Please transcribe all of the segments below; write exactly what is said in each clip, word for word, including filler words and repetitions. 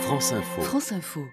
France Info. France Info.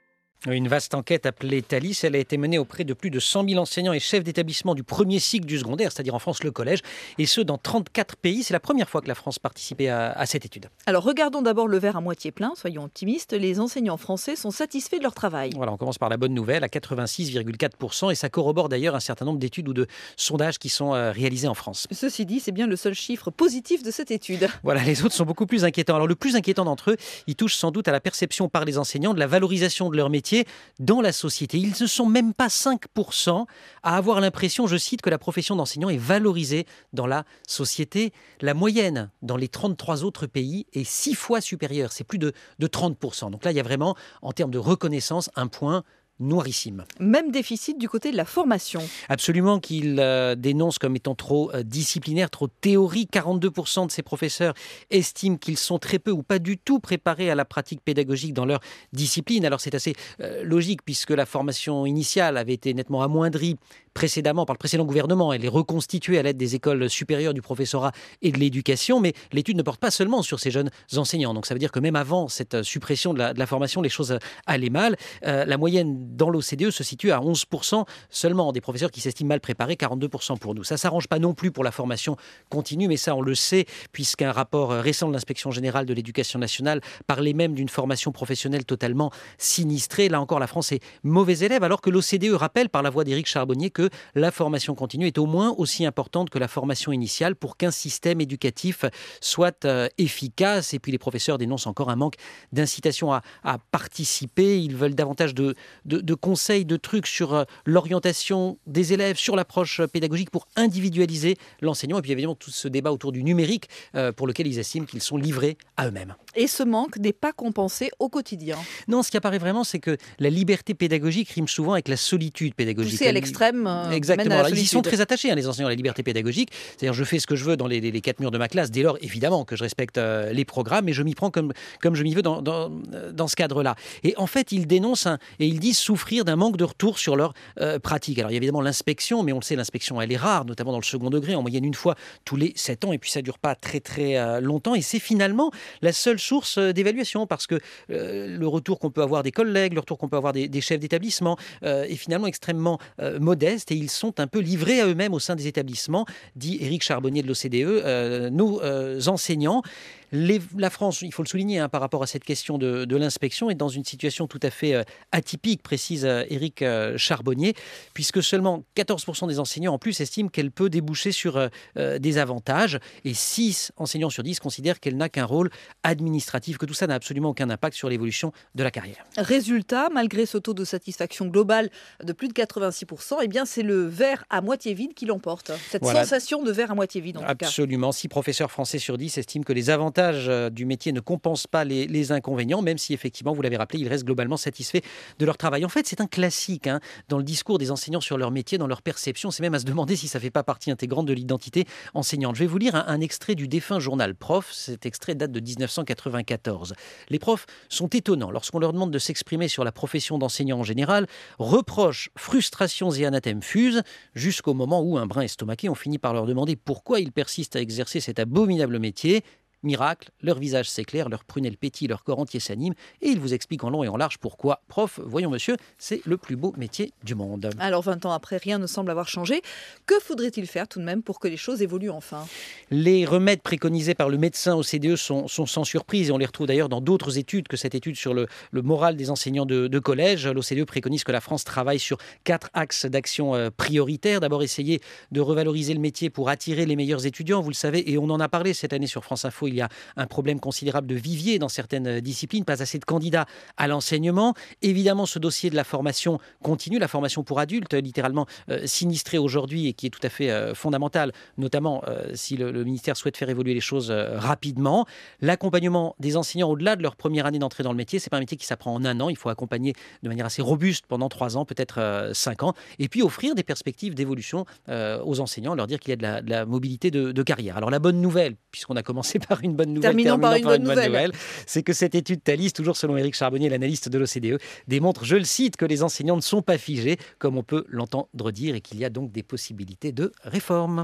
Une vaste enquête appelée Thalys, elle a été menée auprès de plus de cent mille enseignants et chefs d'établissement du premier cycle du secondaire, c'est-à-dire en France le collège, et ce dans trente-quatre pays. C'est la première fois que la France participait à, à cette étude. Alors regardons d'abord le verre à moitié plein, soyons optimistes. Les enseignants français sont satisfaits de leur travail. Voilà, on commence par la bonne nouvelle, à quatre-vingt-six virgule quatre pour cent, et ça corrobore d'ailleurs un certain nombre d'études ou de sondages qui sont euh, réalisés en France. Ceci dit, c'est bien le seul chiffre positif de cette étude. Voilà, les autres sont beaucoup plus inquiétants. Alors le plus inquiétant d'entre eux, il touche sans doute à la perception par les enseignants de la valorisation de leur métier dans la société. Ils ne sont même pas cinq pour cent à avoir l'impression, je cite, que la profession d'enseignant est valorisée dans la société. La moyenne dans les trente-trois autres pays est six fois supérieure, c'est plus de, de trente pour cent. Donc là, il y a vraiment, en termes de reconnaissance, un point noirissime. Même déficit du côté de la formation. Absolument, qu'il euh, dénonce comme étant trop euh, disciplinaire, trop théorique. quarante-deux pour cent de ses professeurs estiment qu'ils sont très peu ou pas du tout préparés à la pratique pédagogique dans leur discipline. Alors c'est assez euh, logique puisque la formation initiale avait été nettement amoindrie précédemment par le précédent gouvernement. Elle est reconstituée à l'aide des écoles supérieures du professorat et de l'éducation, mais l'étude ne porte pas seulement sur ces jeunes enseignants. Donc ça veut dire que même avant cette suppression de la, de la formation, les choses allaient mal. Euh, la moyenne dans l'O C D E se situe à onze pour cent seulement des professeurs qui s'estiment mal préparés, quarante-deux pour cent pour nous. Ça ne s'arrange pas non plus pour la formation continue, mais ça on le sait, puisqu'un rapport récent de l'Inspection générale de l'éducation nationale parlait même d'une formation professionnelle totalement sinistrée. Là encore, la France est mauvais élève, alors que l'O C D E rappelle par la voix d'Éric Charbonnier que la formation continue est au moins aussi importante que la formation initiale pour qu'un système éducatif soit euh, efficace. Et puis les professeurs dénoncent encore un manque d'incitation à, à participer. Ils veulent davantage de, de, de conseils, de trucs sur euh, l'orientation des élèves, sur l'approche pédagogique pour individualiser l'enseignement. Et puis évidemment tout ce débat autour du numérique euh, pour lequel ils estiment qu'ils sont livrés à eux-mêmes. Et ce manque n'est pas compensé au quotidien. Non, ce qui apparaît vraiment, c'est que la liberté pédagogique rime souvent avec la solitude pédagogique. Poussé à l'extrême. Euh, Exactement. Alors, ils y sont très attachés, hein, les enseignants, à la liberté pédagogique. C'est-à-dire, je fais ce que je veux dans les, les, les quatre murs de ma classe, dès lors, évidemment, que je respecte euh, les programmes, mais je m'y prends comme, comme je m'y veux dans, dans, dans ce cadre-là. Et en fait, ils dénoncent un, et ils disent souffrir d'un manque de retour sur leur euh, pratique. Alors, il y a évidemment l'inspection, mais on le sait, l'inspection, elle est rare, notamment dans le second degré, en moyenne une fois tous les sept ans, et puis ça ne dure pas très, très euh, longtemps. Et c'est finalement la seule source euh, d'évaluation, parce que euh, le retour qu'on peut avoir des collègues, le retour qu'on peut avoir des, des chefs d'établissement euh, est finalement extrêmement euh, modeste, et ils sont un peu livrés à eux-mêmes au sein des établissements, dit Éric Charbonnier de l'O C D E. Euh, nos euh, enseignants, les, la France, il faut le souligner, hein, par rapport à cette question de, de l'inspection, est dans une situation tout à fait euh, atypique, précise euh, Éric euh, Charbonnier, puisque seulement quatorze pour cent des enseignants en plus estiment qu'elle peut déboucher sur euh, euh, des avantages, et six enseignants sur dix considèrent qu'elle n'a qu'un rôle administratif, que tout ça n'a absolument aucun impact sur l'évolution de la carrière. Résultat, malgré ce taux de satisfaction global de plus de quatre-vingt-six pour cent, eh bien c'est le verre à moitié vide qui l'emporte. Cette voilà. sensation de verre à moitié vide, en tout cas. Absolument. Six professeurs français sur dix estiment que les avantages du métier ne compensent pas les, les inconvénients, même si effectivement, vous l'avez rappelé, ils restent globalement satisfaits de leur travail. En fait, c'est un classique hein, dans le discours des enseignants sur leur métier, dans leur perception. C'est même à se demander si ça ne fait pas partie intégrante de l'identité enseignante. Je vais vous lire un, un extrait du défunt journal Prof. Cet extrait date de dix-neuf cent quatre-vingt-quatorze. Les profs sont étonnants lorsqu'on leur demande de s'exprimer sur la profession d'enseignant en général. Reproches, frustrations et anathèmes fusent, jusqu'au moment où, un brin estomaqué, on finit par leur demander pourquoi ils persistent à exercer cet abominable métier. Miracle, leur visage s'éclaire, leur prunelle pétille, leur corps entier s'anime et ils vous expliquent en long et en large pourquoi. Prof, voyons monsieur, c'est le plus beau métier du monde. Alors vingt ans après, rien ne semble avoir changé. Que faudrait-il faire tout de même pour que les choses évoluent enfin ? Les remèdes préconisés par le médecin O C D E sont, sont sans surprise et on les retrouve d'ailleurs dans d'autres études que cette étude sur le, le moral des enseignants de, de collège. L'O C D E préconise que la France travaille sur quatre axes d'action euh, prioritaires. D'abord, essayer de revaloriser le métier pour attirer les meilleurs étudiants, vous le savez, et on en a parlé cette année sur France Info. Il y a un problème considérable de vivier dans certaines disciplines, pas assez de candidats à l'enseignement. Évidemment, ce dossier de la formation continue, la formation pour adultes, littéralement euh, sinistrée aujourd'hui et qui est tout à fait euh, fondamentale, notamment euh, si le, le ministère souhaite faire évoluer les choses euh, rapidement. L'accompagnement des enseignants au-delà de leur première année d'entrée dans le métier, c'est pas un métier qui s'apprend en un an. Il faut accompagner de manière assez robuste pendant trois ans, peut-être euh, cinq ans, et puis offrir des perspectives d'évolution euh, aux enseignants, leur dire qu'il y a de la, de la mobilité de, de carrière. Alors la bonne nouvelle, puisqu'on a commencé par une bonne nouvelle, terminons, terminons par une, par bonne, une bonne nouvelle, nouvelle c'est que cette étude Thalys, toujours selon Éric Charbonnier, l'analyste de l'O C D E, démontre, je le cite, que les enseignants ne sont pas figés, comme on peut l'entendre dire, et qu'il y a donc des possibilités de réforme.